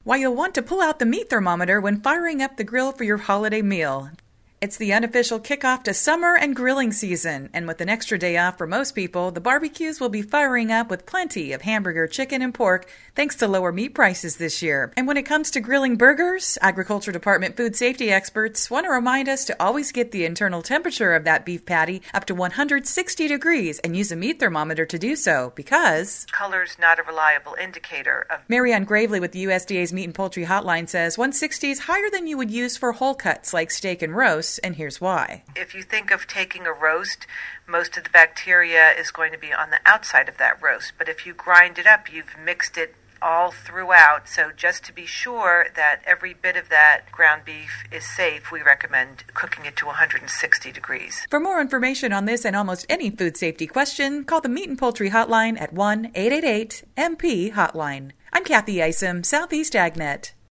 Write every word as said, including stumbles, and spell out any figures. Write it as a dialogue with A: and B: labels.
A: Why you'll want to pull out the meat thermometer when firing up the grill for your holiday meal. It's the unofficial kickoff to summer and grilling season, and with an extra day off for most people, the barbecues will be firing up with plenty of hamburger, chicken, and pork thanks to lower meat prices this year. And when it comes to grilling burgers, Agriculture Department food safety experts want to remind us to always get the internal temperature of that beef patty up to one hundred sixty degrees and use a meat thermometer to do so because
B: color's not a reliable indicator of...
A: Marianne Gravely with the U S D A's Meat and Poultry Hotline says one sixty is higher than you would use for whole cuts like steak and roast. And here's why.
B: If you think of taking a roast, most of the bacteria is going to be on the outside of that roast. But if you grind it up, you've mixed it all throughout. So just to be sure that every bit of that ground beef is safe, we recommend cooking it to one hundred sixty degrees.
A: For more information on this and almost any food safety question, call the Meat and Poultry Hotline at one eight eight eight M P Hotline. I'm Kathy Isom, Southeast AgNet.